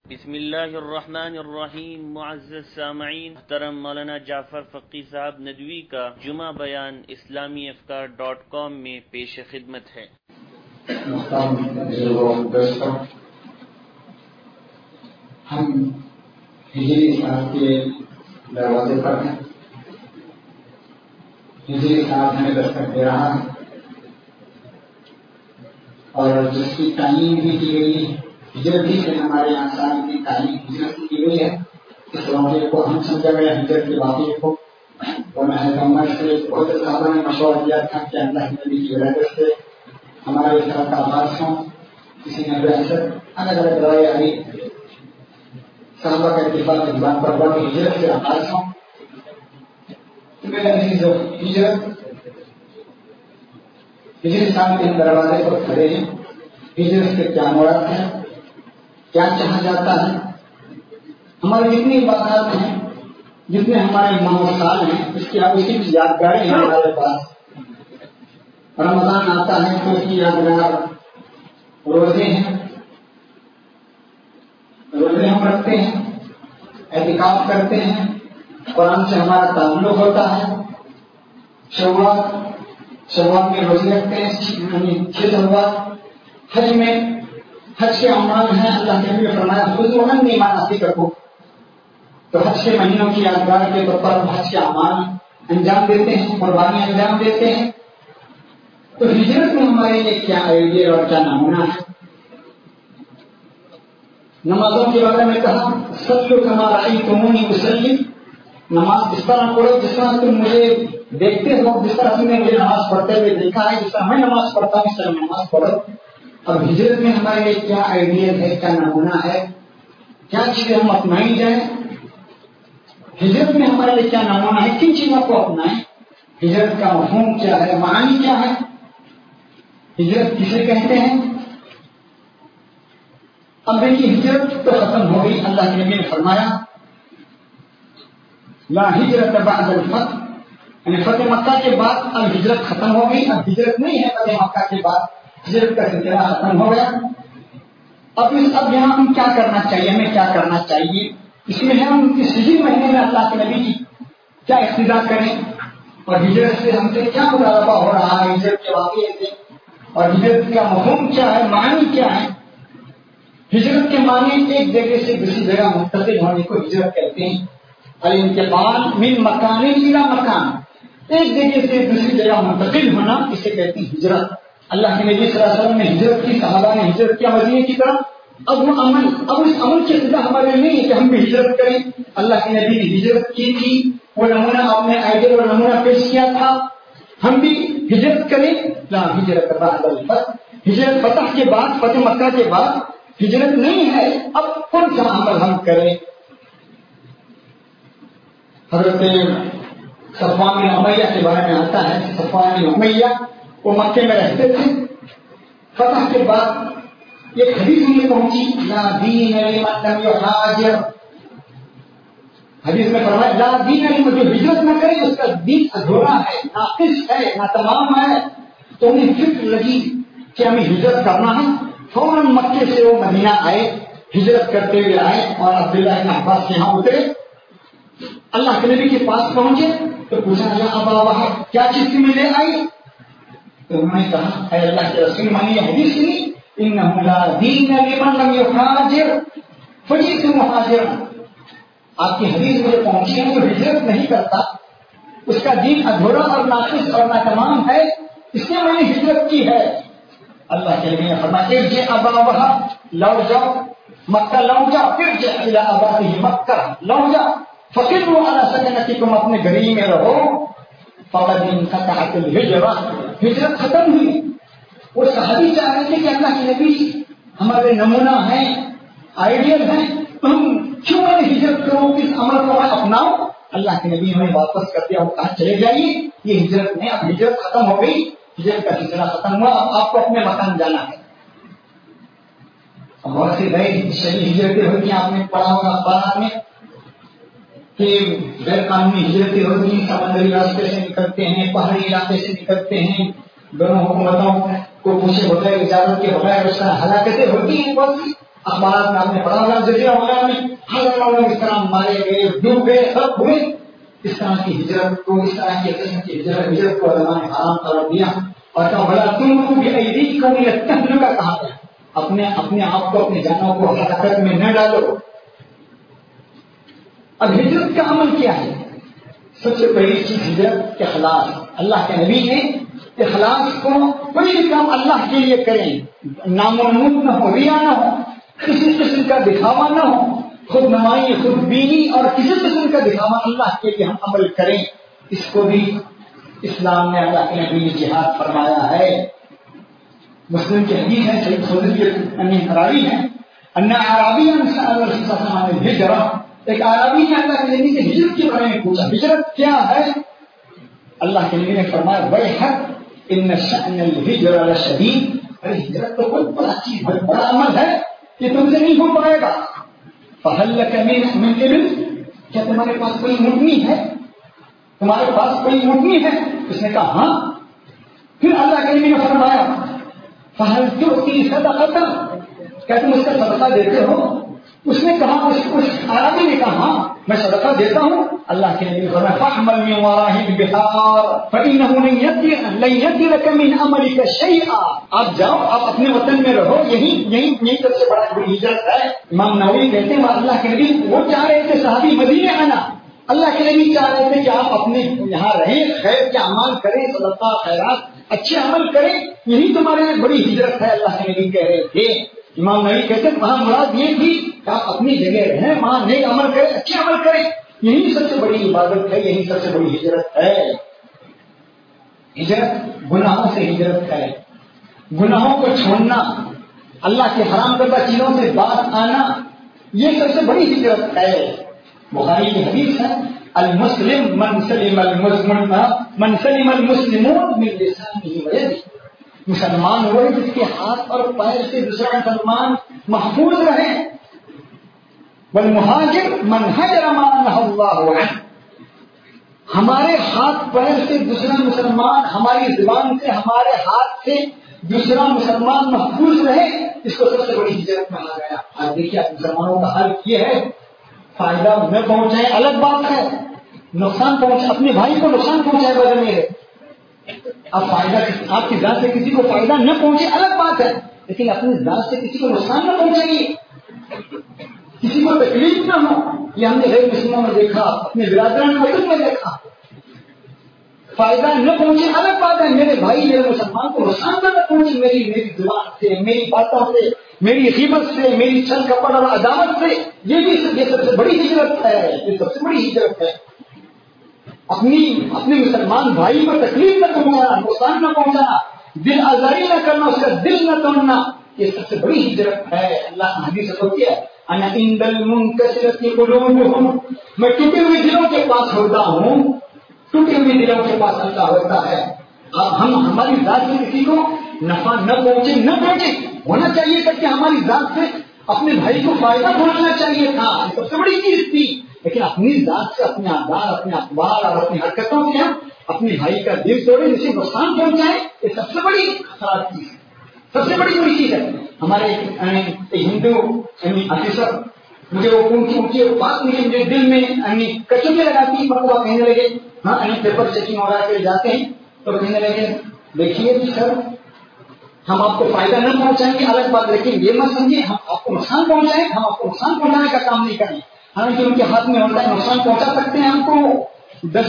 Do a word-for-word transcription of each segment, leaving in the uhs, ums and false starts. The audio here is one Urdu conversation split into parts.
بسم اللہ الرحمن الرحیم. معزز سامعین، محترم مولانا جعفر فقی صاحب ندوی کا جمعہ بیان اسلامی افکار ڈاٹ کام میں پیش خدمت ہے. ہم ہجری صاحب کے دروازے پر ہیں. ہجری صاحب ہمیں دستک دے رہا ہے اور جس کی تعلیم بھی کی گئی ہے، ہجرت ہی سے ہمارے یہاں سال کی تعلیم ہجرت کی گئی ہے. اس واقعے کو ہم سمجھا گیا ہجرت کے واقعے کو، اور محض عمر سے بہت صحابہ نے مشورہ دیا تھا کہ اللہ کے نبی کی وجہ سے ہمارا اس طرح کا آغاز ہو. کسی نے الگ الگ رائے آئی، صحابہ کا اتفاق زبان پر ہوا کہ ہجرت سے آغاز ہو. میرے عزیزو، ہجرت ہجرت صاحب کے دروازے پر کھڑے ہیں. ہجرت سے کیا مراد ہے، کیا چاہا جاتا ہے؟ ہماری جتنی عبادات ہیں، جتنے ہمارے ماحول ہیں، اس کی اس کی یادگاریں ہیں ہمارے پاس. رمضان آتا ہے تو اس کی یادگار روزے ہیں، روزے ہم رکھتے ہیں، اعتکاف کرتے ہیں، قرآن سے ہمارا تعلق ہوتا ہے. شوال شوال میں روزے رکھتے ہیں، چھ شوال. حج میں حج کے اعمال ہیں، اللہ کے نبی نے فرمایا خذوا عنی مناسککم، تو حج کے مہینوں کی یادگار کے طور پر حج کے اعمال انجام دیتے ہیں، قربانی انجام دیتے ہیں. تو ہجرت میں ہمارے لیے کیا آئیڈیا اور کیا نمونہ ہے؟ نمازوں کے بارے میں کہا صلوا کما رأیتمونی اصلی، نماز اس طرح پڑھو جس طرح تم مجھے دیکھتے ہو، جس طرح تم نے مجھے نماز پڑھتے ہوئے دیکھا ہے، جس طرح میں نماز پڑھتا ہوں اس طرح نماز پڑھو. اب ہجرت میں ہمارے لیے کیا آئیڈیا ہے، کیا نمونہ ہے، کیا چیزیں ہم اپنائی جائیں؟ ہجرت میں ہمارے لیے کیا نمونہ ہے، کن چیزوں کو اپنائیں؟ ہجرت کا مفہوم کیا ہے، معنی کیا ہے، ہجرت کسے کہتے ہیں؟ اب دیکھیے، ہجرت تو ختم ہو گئی. اللہ کے نبی نے فرمایا لا ہجرت بعد الفتح، یعنی فتح مکہ کے بعد اب ہجرت ختم ہو گئی. اب ہجرت نہیں ہے فتح مکہ کے بعد، ہجرت کا سلسلہ ختم ہو گیا. اب اس اب یہاں ہم کیا کرنا چاہیے، ہمیں کیا کرنا چاہیے؟ اس میں ہم اس ہجری مہینے میں اللہ کے نبی کی کیا اقتداء کریں، اور ہجرت سے ہم سے کیا مطالبہ ہو رہا ہے، ہجرت کے واقعے سے، اور ہجرت کا مفہوم کیا ہے، معنی کیا ہے. ہجرت کے معنی ایک جگہ سے دوسری جگہ منتقل ہونے کو ہجرت کہتے ہیں. الانتقال من مکان الی مکان، ایک جگہ سے دوسری جگہ منتقل ہونا، اسے کہتے ہیں ہجرت. اللہ کے نبی صلی اللہ علیہ وسلم نے ہجرت کی، صحابہ نے ہجرت کیا مدینے کی طرف. اب وہ عمل اب اس عمل کی ابتدا ہمارے نہیں ہے کہ ہم بھی ہجرت کریں. اللہ کے نبی نے ہجرت کی تھی، وہ نمونہ اپنے آئیڈیا اور نمونہ پیش کیا تھا، ہم بھی ہجرت کریں. لا ہجرت بعد الفتح، ہجرت فتح کے بعد، فتح مکہ کے بعد ہجرت نہیں ہے. اب کون سا عمل ہم کریں؟ حضرت صفوان بن امیہ کے بارے میں آتا ہے. صفوان بن امیہ وہ مکے میں رہتے تھے. فتح کے بعد ایک حدیث میں پہنچی لا دین لمن لم یہاجر، حدیث میں فرمایا لا دین لمن، جو ہجرت نہ کرے اس کا دین ادھورا ہے، ناقص ہے، ناتمام ہے. تو انہیں فکر لگی کہ ہمیں ہجرت کرنا ہے. فوراً مکے سے وہ مدینہ آئے، ہجرت کرتے ہوئے آئے اور عبداللہ بن عباس کے یہاں اترے. اللہ کے نبی کے پاس پہنچے تو پوچھا یا ابا وہب، کیا چیز تمہیں لے آئی؟ تو انہوں نے کہا اے اللہ کے رسول، میں نے یہ حدیث سنی انہ لا دین لمن لم یہاجر فجئت مہاجرا، آپ کی حدیث مجھے پہنچی ہے، جو ہجرت نہیں کرتا اس کا دین ادھورا اور ناقص اور ناتمام ہے، اس لیے میں نے ہجرت کی ہے. اللہ کے نبی نے فرمایا ارجع ابا وہب، لوٹ جاؤ مکہ، لوٹ جاؤ. ارجع الی اباطہ مکہ، لوٹ جاؤ. فقروا علی سکنتکم، اپنے گھر میں رہو. فقد انقطعت الہجرہ، ہجرت ختم ہوئی. وہ صحابی چاہ رہے تھے کہ اللہ کے نبی ہمارے نمونہ ہیں، آئیڈیل ہیں، تم کیوں میں ہجرت کرو، کس عمل کو میں اپناؤں؟ اللہ کے نبی ہمیں واپس کر دیا، وہ کہا چلے جائیے، یہ ہجرت نہیں، اب ہجرت ختم ہو گئی، ہجرت کا سلسلہ ختم ہوا، اب آپ کو اپنے مکان جانا ہے. بہت سی نئی شہری ہجرتیں ہوتی ہیں، آپ نے پڑھا ہوگا اخبارات میں کہ غیر قانونی ہجرتیں ہوتی ہیں، سمندری راستے سے نکلتے ہیں، پہاڑی علاقے سے نکلتے ہیں، دونوں حکومتوں کو پوچھے بغیر، اجازت کے بغیر اس طرح ہلاکتیں ہوتی ہیں. بہت سی اخبارات میں آپ نے پڑھا ہوگا جزیرہ وغیرہ میں ہزاروں لوگ اس طرح مارے گئے, ڈوب گئے, سب ہوئے. اس طرح کی ہجرت کو, اس طرح کی قسم کی ہجرت ہجرت کو علماء نے حرام قرار دیا اور کہا بھلا تم کو بھی ایدی کو تہلکہ کا کہا گیا, اپنے اپنے آپ کو اپنی جانوں کو ہلاکت میں نہ ڈالو. اب ہجرت کا عمل کیا ہے؟ سب سے پہلی چیز ہجرت اخلاص. اللہ کے نبی نے اخلاص کو, کوئی بھی کام اللہ کے لیے کریں, نامنون نہ ہو, ریا نہ ہو, کسی قسم کا دکھاوا نہ ہو, خود نمائی, خود بینی اور کسی قسم کا دکھاوا, اللہ کے لیے ہم عمل کریں. اس کو بھی اسلام نے, اللہ کے نبی نے جہاد فرمایا ہے. مسلم کی حدیث ہے, صحیح خدیجہ راوی ہے, ان اعرابی ہجرہ, ایک عربی نے اللہ کے نبی سے ہجرت کے بارے میں پوچھا, ہجرت کیا ہے؟ اللہ کے نبی نے فرمایا ویحک ان شأن الہجرہ لشدید, ارے ہجرت تو کوئی بڑا چیز, بڑا عمل ہے, یہ تم سے نہیں ہو پائے گا. فہل لک من ابل, کیا تمہارے پاس کوئی اونٹنی ہے؟ تمہارے پاس کوئی اونٹنی ہے؟ اس نے کہا ہاں. پھر اللہ کے نبی نے فرمایا فہل تؤتی صدقۃ, کیا تم اس کا صدقہ دیتے ہو؟ اس نے کہا, اس عربی نے کہا ہاں میں صدقہ دیتا ہوں. اللہ کے نبی نے فرمایا فاحمل من ورائه البحار فانه لن يدر لن يدرك من عملك شيئا, آپ جاؤ, آپ اپنے وطن میں رہو, یہی یہی یہی سب سے بڑا بڑی ہجرت ہے. امام نووی کہتے ہیں اللہ کے نبی وہ چاہ رہے تھے صحابی مدینے آنا, اللہ کے نبی چاہ رہے تھے کہ آپ اپنے یہاں رہیں, خیر کے اعمال کریں, صدقہ خیرات اچھے عمل کریں, یہی تمہارے لیے بڑی ہجرت ہے. اللہ کے نبی کہہ رہے تھے. امام نووی کہتے ہیں وہاں مراد یہ تھی کہ آپ اپنی جگہ رہیں, وہاں نیک عمل کریں, اچھے عمل کریں, یہی سب سے بڑی عبادت ہے, یہی سب سے بڑی ہجرت ہے. ہجرت گناہوں سے ہجرت ہے, گناہوں کو چھوڑنا, اللہ کے حرام کردہ چیزوں سے باز آنا, یہ سب سے بڑی ہجرت ہے. بخاری کی حدیث ہے المسلم من سلم المسلمون من سلم المسلمون من لسانه ويده, مسلمان وہ جس کے ہاتھ اور پیر سے دوسرا مسلمان محفوظ رہے. والمہاجر من ہجر ما نہى اللہ عنہ, ہمارے ہاتھ پیر سے دوسرا مسلمان, ہماری زبان سے, ہمارے ہاتھ سے دوسرا مسلمان محفوظ رہے, اس کو سب سے بڑی ہجرت کہا گیا. آج دیکھیے مسلمانوں کا حال یہ ہے, فائدہ نہ پہنچائے الگ بات ہے, نقصان پہنچے, اپنے بھائی کو نقصان پہنچائے بغیر میرے, اب فائدہ آپ کی ذات سے کسی کو فائدہ نہ پہنچے الگ بات ہے, لیکن اپنی ذات سے کسی کو نقصان نہ پہنچائیے, کسی کو تکلیف نہ ہو. یہ ہم نے غیر مسلموں میں دیکھا, اپنے برادران وطن میں دیکھا. فائدہ نہ پہنچے الگ بات ہے, میرے بھائی میرے مسلمان کو نقصان نہ پہنچے, میری میری زبان سے, میری باتوں سے, میری غیبت سے, میری چھل کپڑ اور عداوت سے, یہ بھی یہ سب سے بڑی ہجرت ہے, یہ سب سے بڑی ہجرت ہے. اپنی اپنے مسلمان بھائی کو تکلیف نہ پہنچانا, نقصان نہ پہنچانا, دل آزاری نہ کرنا, اس کا دل نہ توڑنا, یہ سب سے بڑی ہجرت ہے. اللہ نے حدیث کو کیا انا عند المنکسرۃ قلوبہم, میں ٹوٹے ہوئے دلوں کے پاس ہوتا ہوں, ٹوٹے ہوئے دلوں کے پاس اللہ ہوتا ہے. اب ہم ہماری ذات سے کسی کو نفع نہ پہنچے نہ پہنچے, ہونا چاہیے تھا کہ ہماری ذات سے اپنے بھائی کو فائدہ پہنچنا چاہیے تھا, سب سے بڑی چیز تھی. لیکن اپنی ذات سے, اپنے آدار, اپنے اخبار اور اپنی حرکتوں سے ہم اپنے بھائی کا دل توڑے, جسے نقصان پہنچائے, یہ سب سے بڑی خراب چیز ہے, سب سے بڑی بڑی چیز ہے. ہمارے ہندو آفیسر مجھے وہ اونچی اونچی بات مجھے دل میں کچوٹے لگاتی, وہ کہنے لگے, ہاں پیپر چیکنگ وغیرہ کے جاتے ہیں تو کہنے لگے دیکھیے سر ہم آپ کو فائدہ نہ پہنچائیں گے الگ بات, لیکن یہ مت سمجھے ہم آپ کو نقصان پہنچائیں, ہم آپ کو نقصان پہنچانے کا کام نہیں کریں. حالانکہ ان کے ہاتھ میں ہوتا ہے نقصان پہنچا سکتے ہیں ہم کو, دس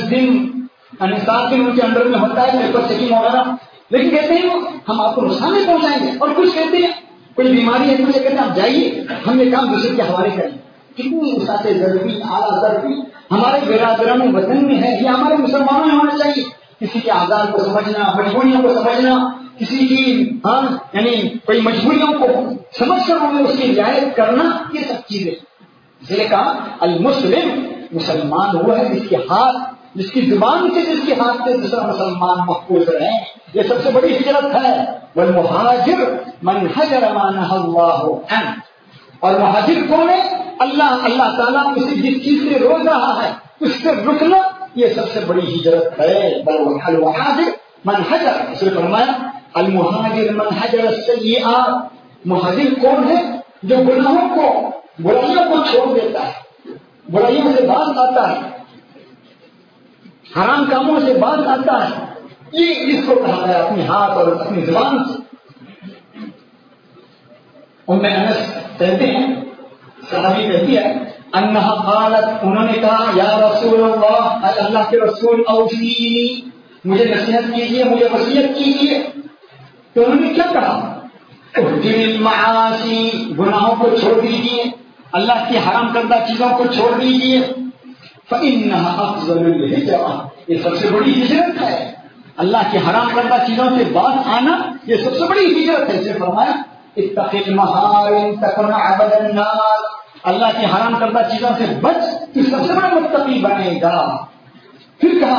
دن سات دن ان کے انڈر میں ہوتا ہے پیپر چیکنگ وغیرہ, لیکن کہتے ہیں ہم آپ کو نقصان نہیں پہنچائیں گے. اور کچھ کہتے ہیں کوئی بیماری ہے, کچھ کہتے ہیں آپ جائیے, ہم یہ کام دوسرے کے حوالے کریں. کتنی وسعت ضروری اعلیٰ ضروری ہمارے برادران وطن میں ہے, یہ ہمارے مسلمانوں میں ہونا چاہیے. کسی کے آزار کو سمجھنا, مجبوریوں کو سمجھنا, کسی کی ہاں یعنی کوئی مجبوریوں کو سمجھ کر ہمیں اس کی رعایت کرنا, یہ سب چیزیں. اس لیے کہا المسلم, مسلمان وہ ہے جس کے ہاتھ, جس کی زبان سے, جس کے ہاتھ سے دوسرا مسلمان محفوظ رہے, یہ سب سے بڑی ہجرت ہے. والمہاجر من حجر ما نہى اللہ عنہ, اور مہاجر کون ہے؟ اللہ اللہ تعالیٰ اسے جس چیز سے روک رہا ہے اس سے رکنا, یہ سب سے بڑی ہجرت ہے. المہاجر من حجر, اس نے فرمایا المہاجر من حجر السیئات, مہاجر کون ہے؟ جو گناہوں کو برائیوں کو چھوڑ دیتا ہے، برائیوں سے باز آتا ہے، حرام کاموں سے باز آتا ہے، یہ اس کو کہا گیا اپنے ہاتھ اور اپنی زبان سے۔ ام انس کہتے ہیں، صحابی کہتی ہے، انہا قالت، انہوں نے کہا، یا رسول اللہ، اے اللہ کے رسول، اوصینی، مجھے نصیحت کیجیے، مجھے وصیت کیجیے۔ تو انہوں نے کیا کہا؟ احجر المعاصی، گناہوں کو چھوڑ دیجیے، اللہ کی حرام کردہ چیزوں کو چھوڑ دیجیے۔ فإنها أفضل الهجرة، یہ سب سے بڑی ہجرت ہے، اللہ کی حرام کردہ چیزوں سے باز آنا یہ سب سے بڑی ہجرت ہے۔ اسے فرمایا اتق المحارم تكن عبد النار، اللہ کی حرام کردہ چیزوں سے بچ تو سب سے بڑا متقی بنے گا۔ پھر کہا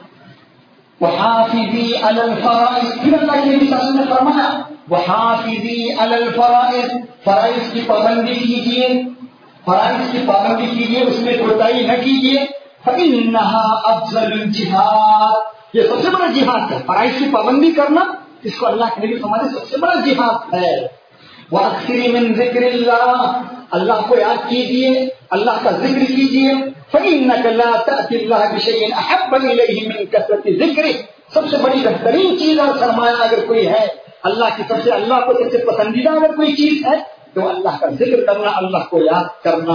وحافظی علی الفرائض، پھر اللہ کے نبی صلی اللہ علیہ وسلم نے فرمایا وحافظی علی الفرائض، فرائض کی پابندی کیجیے، فرائض کی پابندی کیجیے، اس میں کوتاہی نہ کیجیے۔ فإنها أفضل الجہاد، یہ سب سے بڑا جہاد ہے، فرائض کی پابندی کرنا، اس کو اللہ کے نبی فرماتے سب سے بڑا جہاد ہے۔ وأكثر من ذکر اللہ، اللہ کو یاد کیجیے، اللہ کا ذکر کیجیے۔ فإنك لا تأتي الله بشيء أحب إليه من كثرة ذکره، سب سے بڑی بہترین چیز اور سرمایہ اگر کوئی ہے، اللہ کی سب سے اللہ کو سب سے پسندیدہ اگر کوئی چیز ہے تو اللہ کا ذکر کرنا، اللہ کو یاد کرنا۔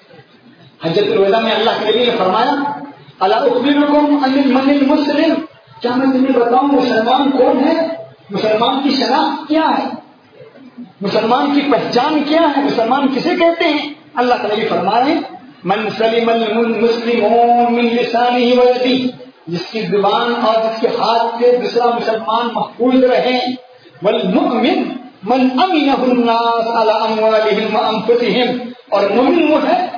حجۃ الوداع میں اللہ کے نبی نے فرمایا الا اخبرکم عن من المسلم، کیا میں تمہیں بتاؤں مسلمان کون ہے، مسلمان کی شناخت کیا ہے، مسلمان کی پہچان کیا ہے، مسلمان کسے کہتے ہیں؟ اللہ کے نبی فرما رہے ہیں من سلم المسلمون من لسانه ويده، جس کی زبان اور جس کے ہاتھ سے دوسرا مسلمان محفوظ رہے، والمؤمن من امنه الناس على اموالهم وانفسهم، اور مومن وہ ہے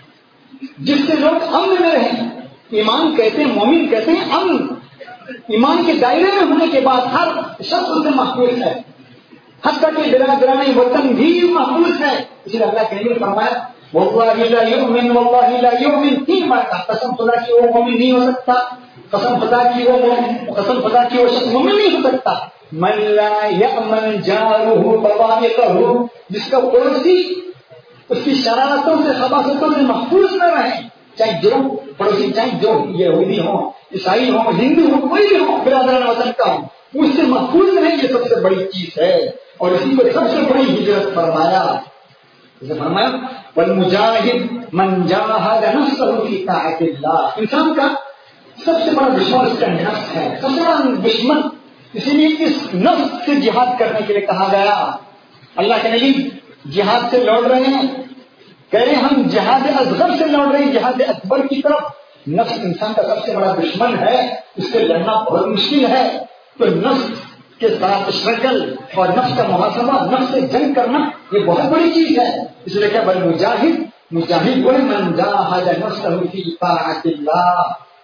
جس سے لوگ امن میں رہیں۔ ایمان کہتے ہیں، مومن کہتے ہیں امن، ایمان کے دائرے میں ہونے کے بعد ہر شخص سے محفوظ ہے، حتیٰ کہ برادران وطن بھی محفوظ ہے۔ اس لیے اللہ کے نبی نے فرمایا واللہ لا یؤمن واللہ لا یؤمن، تین بار کہا، قسم خدا کی وہ مومن نہیں ہو سکتا، قسم خدا کی وہ قسم خدا کی وہ شخص مومن نہیں ہو سکتا۔ من لا یأمن جارہ بوائقہ، جس کا پڑوسی اس کی شرارتوں سے خباثتوں سے محفوظ نہ رہے، چاہے جو پڑوسی، چاہے جو یہودی ہو، عیسائی ہو، ہندو ہو، کوئی بھی ہو، برادران وطن کا ہو، اس سے محفوظ رہے، یہ سب سے بڑی چیز ہے، اور اسی کو سب سے بڑی ہجرت فرمایا۔ اسے فرمایا والمجاہد من جاہد نفسہ فی طاعت اللہ، انسان کا سب سے بڑا دشمن اس کا نفس ہے، سب سے بڑا دشمن، اسی لیے اس نفس سے جہاد کرنے کے لیے کہا گیا۔ اللہ کے نبی جہاد سے لوٹ رہے ہیں، کہہ رہے ہیں ہم جہاد اصغر سے لوٹ رہے ہیں جہاد اکبر کی طرف۔ نفس انسان کا سب سے بڑا دشمن ہے، اس سے لڑنا بہت مشکل ہے، تو نفس کے ساتھ اسٹرگل اور نفس کا محاسبہ، نفس سے جنگ کرنا یہ بہت بڑی چیز ہے۔ اس لیے کہ بل مجاہد، مجاہد وہ من جاہد نفسہ فی طاعت اللہ۔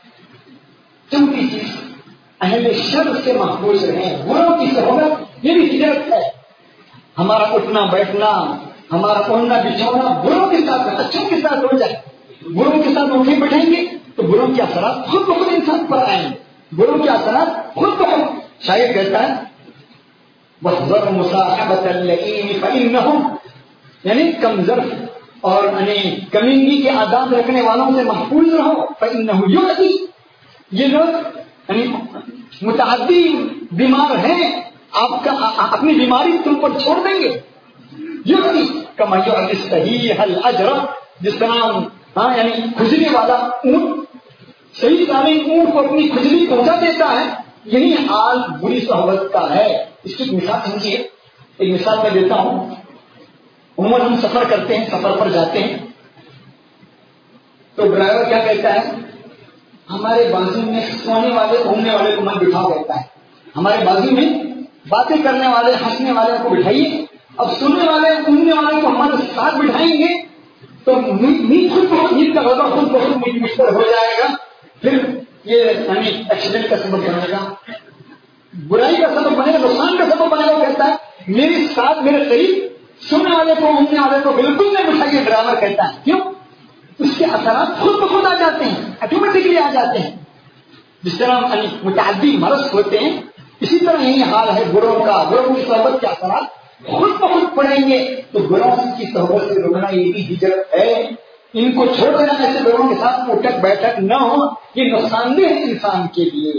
چوتھی چیز، اہل شر سے محفوظ رہیں، بروں کی صحبت، یہ بھی ہجرت ہے۔ ہمارا اٹھنا بیٹھنا، ہمارا اڑنا بچھونا بروں کے ساتھ، اچھوں کے ساتھ ہو جائے۔ بروں کے ساتھ اٹھیں بیٹھیں گے تو بروں کے اثرات خود بخود انسان پر آئیں گے، بروں کے اثرات خود بخود۔ شاعر کہتا ہے وَاحْذَرْ مُصَاحَبَةَ اللَّئِيمِ فَإِنَّهُمْ، یعنی کمزرف اور یعنی کمینگی کے عادات رکھنے والوں سے محفوظ رہو، فَإِنَّهُ يُؤْذِي، یہ لوگ یعنی متعدی بیمار ہیں، آپ کا اپنی بیماری تم پر چھوڑ دیں گے۔ یؤذی کما یؤذی الصحیح الاجرب، جس طرح ہاں یعنی کھجلی والا اونٹ صحیح تعلیم اونٹ کو اپنی کھجلی پہنچا دیتا ہے، یہی حال بری صحبت کا ہے۔ اس کی مثال سمجھیے، ایک مثال میں دیتا ہوں۔ عموماً ہم سفر کرتے ہیں، سفر پر جاتے ہیں تو ڈرائیور کیا کہتا ہے، ہمارے بازو میں سونے والے گھومنے والے کو مت بٹھاؤ، کہتا ہے ہمارے بازو میں باتیں کرنے والے ہنسنے والے کو بٹھائیے۔ اب سننے والے گھومنے والے کو ہمارے ساتھ بٹھائیں گے تو نیند خود بہت نیند کا ہوگا، خود بہت مشکل ہو جائے گا، پھر یہ یعنی ایکسیڈنٹ کا سبب بنے گا، برائی کا سبب بنے گا، نقصان کا سبب بنے گا۔ کہتا ہے میرے ساتھ میرے قریب سننے والے کو گھومنے والے کو بالکل نہیں بٹھائیے، ڈرائیور کہتا ہے۔ کیوں؟ اس کے اثرات خود بخود آ جاتے ہیں، آٹومیٹکلی آ جاتے ہیں۔ جس طرح متعدی مرض ہوتے ہیں، اسی طرح یہی حال ہے بروں کا، بروں کی صحبت کے اثرات خود بخود پڑھیں گے تو گناہ کی صحبت سے روکنا یہ بھی ہجرت ہے. ان کو چھوڑ دینا ایسے لوگوں کے ساتھ اٹھک بیٹھک نہ ہو, یہ نقصان دہ ہے انسان کے لیے.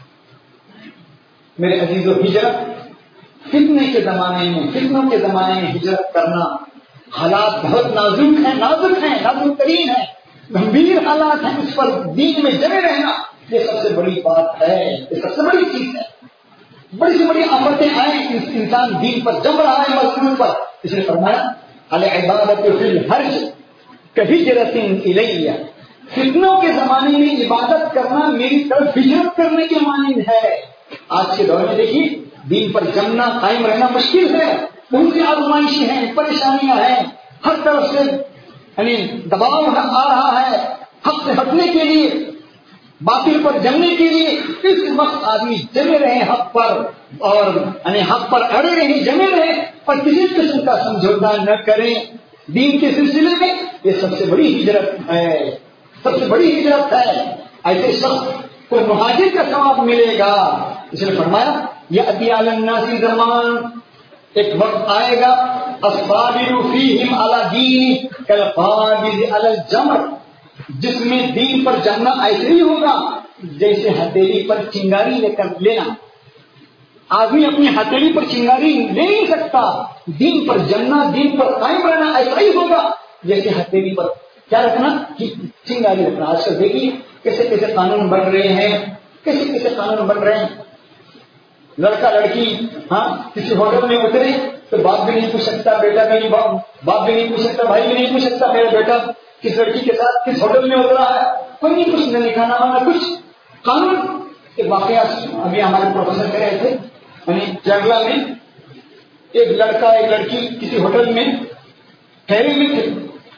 میرے عزیزو, ہجرت فتنے کے زمانے میں فتنوں کے زمانے میں ہجرت کرنا, حالات بہت نازک ہیں نازک ہیں نازک ترین ہیں, گمبھیر حالات ہیں, اس پر دین میں جمے رہنا یہ سب سے بڑی بات ہے, یہ سب سے بڑی چیز ہے. بڑی سے بڑی آفتیں آئیں, انسان دین پر جم رہا ہے مضمون پر, اس نے فرمایا العبادۃ فی الحرج کہجرۃ الیہ, فتنوں کے زمانے میں عبادت کرنا میری طرف ہجرت کرنے کے مانند ہے. آج کے دور میں دیکھیے دین پر جمنا قائم رہنا مشکل ہے, بہت سی آزمائشیں ہیں, پریشانیاں ہیں, ہر طرف سے یعنی دباؤ آ رہا ہے حق سے ہٹنے کے لیے, باطل پر جمنے کے لیے. اس وقت آدمی جمے رہے حق پر اور یعنی حق پر اڑے رہے, جمے رہے اور کسی قسم کا سمجھوتا نہ کریں دین کے سلسلے میں. یہ سب سے بڑی ہجرت ہے, سب سے بڑی ہجرت ہے. ایسے شخص کو مہاجر کا ثواب ملے گا. اس نے فرمایا یأتی علی الناس زمان, ایک وقت آئے گا الصابر فیہم علی دین کالقابض علی الجمر, جس میں دین پر جمنا ایسے ہی ہوگا جیسے ہتھیلی پر چنگاری لے کر لینا. آدمی اپنی ہتھیلی پر چنگاری لے نہیں سکتا, دین پر جمنا دین پر قائم رہنا ایسا ہی ہوگا جیسے ہتھیلی پر کیا رکھنا, چنگاری رکھنا. آج کل دیکھیے کیسے کیسے قانون بن رہے ہیں, کیسے کیسے قانون بن رہے ہیں. لڑکا لڑکی ہاں کسی ہوٹل میں اترے تو باپ بھی نہیں پوچھ سکتا, بیٹا بھی نہیں, باپ بھی نہیں پوچھ سکتا, بھائی بھی نہیں پوچھ سکتا میرا بیٹا کس لڑکی کے ساتھ کس ہوٹل میں اترا ہے, کوئی نہیں کچھ نہ لکھا نہ نہ کچھ. قانون کے واقعات ابھی ہمارے پروفیسر کہہ رہے تھے, یعنی جنگلہ میں ایک لڑکا ایک لڑکی کسی ہوٹل میں ٹھہرے ہوئے تھے,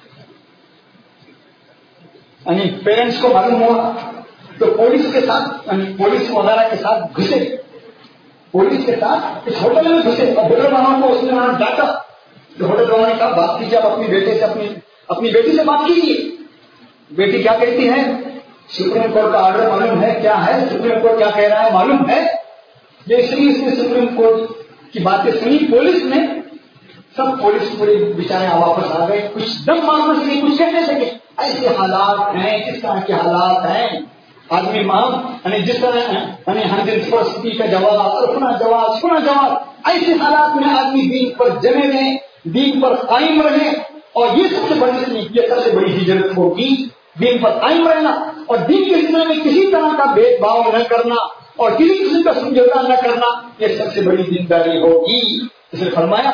یعنی پیرنٹس کو معلوم ہوا تو پولیس کے ساتھ یعنی پولیس وغیرہ کے ساتھ گھسے, پولیس کے ساتھ اس ہوٹل میں گھسے اور ہوٹل والوں کو اس نے وہاں ڈانٹا. تو ہوٹل والوں نے کہا بات کیجیے آپ اپنی بیٹے سے, اپنی اپنی بیٹی سے بات کیجیے. بیٹی کیا کہتی ہے, سپریم کورٹ کا آرڈر معلوم ہے کیا ہے, سپریم کورٹ کیا کہہ رہا ہے معلوم ہے. جیسے ہی اس نے سپریم کورٹ کی باتیں سنی پولیس نے, سب پولیس پورے بیچارے واپس آ گئے, کچھ دم مارنے سے کچھ کہہ نہیں سکے. ایسے حالات ہیں, کس طرح کے حالات ہیں. آدمی ماں یعنی جس طرح یعنی ہنڈریڈ پرسینٹ کا جواب, سنا جواب سنا جواب, ایسے حالات میں آدمی دین پر جمے رہے, دین پر قائم رہے. اور یہ سب سے بڑی یہ سب سے بڑی ہجرت ہوگی, دین پر قائم رہنا اور دین کے سلسلے میں کسی طرح کا بھید بھاؤ نہ کرنا اور کسی قسم کا سمجھوتا نہ کرنا, یہ سب سے بڑی دینداری ہوگی. اس نے فرمایا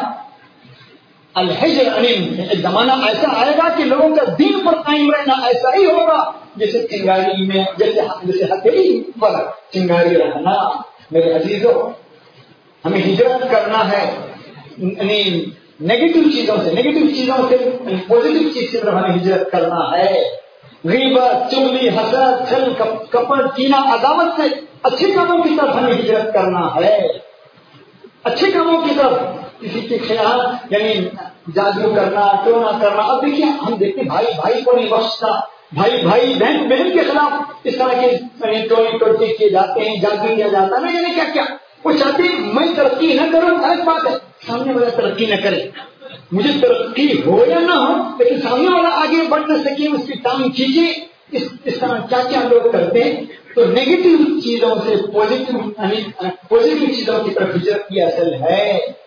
الحجر, ایک زمانہ ایسا آئے گا کہ لوگوں کا دین پر قائم رہنا ایسا ہی ہوگا جیسے چنگاری میں جیسے جیسے ہتھیلی پر چنگاری رہنا. میرے عزیزوں, ہمیں ہجرت کرنا ہے یعنی نیگیٹو چیزوں سے, نیگیٹو چیزوں سے پوزیٹو چیز کی طرف ہمیں ہجرت کرنا ہے. غیبت, چغلی, حسد, چھل کپٹ, کینہ, عداوت سے اچھے کاموں کی طرف ہمیں ہجرت کرنا ہے, اچھے کاموں کی طرف. کسی کے خیال یعنی جادو کرنا, ٹونا کرنا. اب دیکھیے ہم دیکھتے بھائی بھائی کو نہیں بخشتا, بھائی بھائی بہن بہن کے خلاف اس طرح کے ٹولی ٹوٹے کیے جاتے ہیں, جادو کیا جاتا ہے, یعنی کیا کیا وہ چاہتے ہیں میں ترقی نہ کروں, الگ بات ہے, سامنے والا ترقی نہ کرے, مجھے ترقی ہو یا نہ ہو لیکن سامنے والا آگے بڑھ نہ سکے, اس کی ٹانگ کھینچے. اس اس طرح کیا کیا لوگ کرتے ہیں. تو نیگیٹو چیزوں سے پوزیٹو پوزیٹو چیزوں کی طرف ہجرت کی اصل ہے.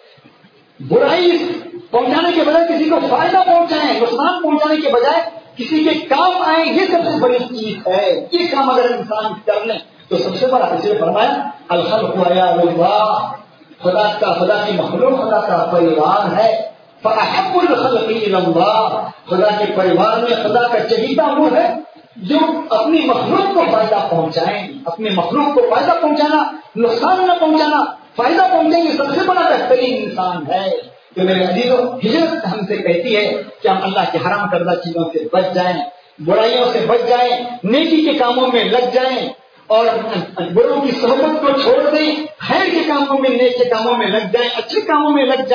برائی پہنچانے کے بجائے کسی کو فائدہ پہنچائیں, نقصان پہنچانے کے بجائے کسی کے کام آئیں, یہ سب سے بڑی چیز ہے. یہ کام اگر انسان کر لیں تو سب سے بڑا. اسے فرمایا الخلق عیال اللہ, خدا کا خدا کی مخلوق خدا کا پریوار ہے. فاحب الخلق الی اللہ, خدا کے پریوار میں خدا کا چہیتا وہ ہے جو اپنی مخلوق کو فائدہ پہنچائیں. اپنی مخلوق کو فائدہ پہنچانا, نقصان نہ پہنچانا, فائدہ پہنچیں گے سب سے بڑا بہترین انسان ہے. تو میرے عزیزوں, ہجرت ہم سے کہتی ہے کہ ہم اللہ کے حرام کردہ چیزوں سے بچ جائیں, برائیوں سے بچ جائیں, نیکی کے کاموں میں لگ جائیں اور بروں کی صحبت کو چھوڑ دیں, خیر کے کاموں میں نیک کے کاموں میں لگ جائیں, اچھے کاموں میں لگ جائیں.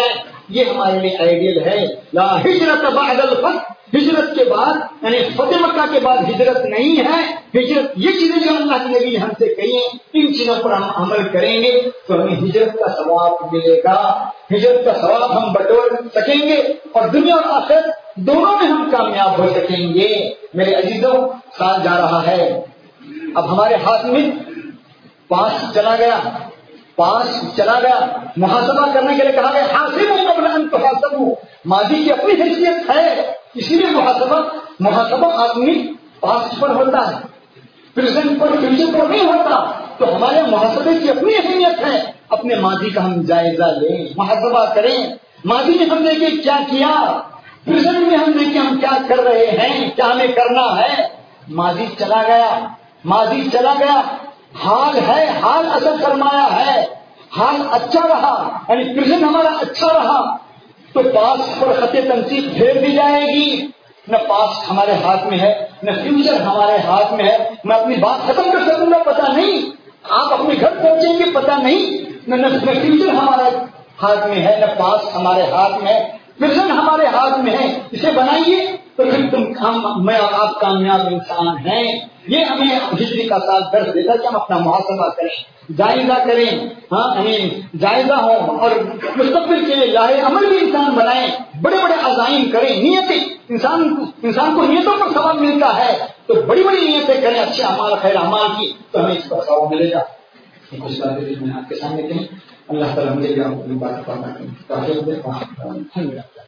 یہ ہمارے لیے آئیڈیل ہے. لا ہجرت بعد الفتح، ہجرت کے بعد یعنی فتح مکہ کے بعد ہجرت نہیں ہے. ہجرت یہ چیزیں جو اللہ کے نبی نے ہم سے کہی ہیں، ان چیزوں پر ہم عمل کریں گے تو ہمیں ہجرت کا ثواب ملے گا. ہجرت کا ثواب ہم بٹور سکیں گے اور دنیا اور آخرت دونوں میں ہم کامیاب ہو سکیں گے. میرے عزیزوں، سال جا رہا ہے، اب ہمارے ہاتھ میں پاس چلا گیا، پاس چلا گیا. محاسبہ کرنے کے لیے کہا گیا حاسبوا قبل ان تحاسبوا. ماضی کی اپنی حیثیت ہے، اسی لیے محاسبہ محاسبہ آدمی پاسٹ پر ہوتا ہے، پریزنٹ پر فیوچر پر نہیں ہوتا. تو ہمارے محاسبے کی اپنی اہمیت ہے. اپنے ماضی کا ہم جائزہ لیں، محاسبہ کریں. ماضی میں ہم نے کہ کیا کیا، پریزنٹ میں ہم نے کہ ہم کیا کر رہے ہیں، کیا ہمیں کرنا ہے. ماضی چلا گیا، ماضی چلا گیا، حال ہے، حال اصل سرمایہ ہے. حال اچھا رہا یعنی پریزنٹ ہمارا اچھا رہا تو پاسٹ پر خط تنصیب پھیر دی جائے گی. نہ پاسٹ ہمارے ہاتھ میں ہے، نہ فیوچر ہمارے ہاتھ میں ہے. میں اپنی بات ختم کر سکوں گا پتہ نہیں، آپ اپنے گھر پہنچیں گے پتہ نہیں. نہ فیوچر ہمارے ہاتھ میں ہے، نہ پاسٹ ہمارے ہاتھ میں ہے، پریزنٹ ہمارے ہاتھ میں ہے. اسے بنائیے تو پھر تم ہم میں اور آپ کامیاب انسان ہیں. یہ ہمیں ہجری کا سال درس دیتا ہے کہ ہم اپنا محاسبہ کریں، جائزہ کریں. ہاں ہمیں جائزہ ہو اور مستقبل کے لیے لاہے عمل بھی انسان بنائیں، بڑے بڑے عزائم کریں. نیتیں انسان انسان کو نیتوں پر ثواب ملتا ہے تو بڑی بڑی نیتیں کریں اچھے اعمال خیر اعمال کی تو ہمیں اس پر ثواب ملے گا. کچھ باتیں میں آپ کے سامنے کہیں. اللہ تعالیٰ مجھے بھی آپ کو بات کرنا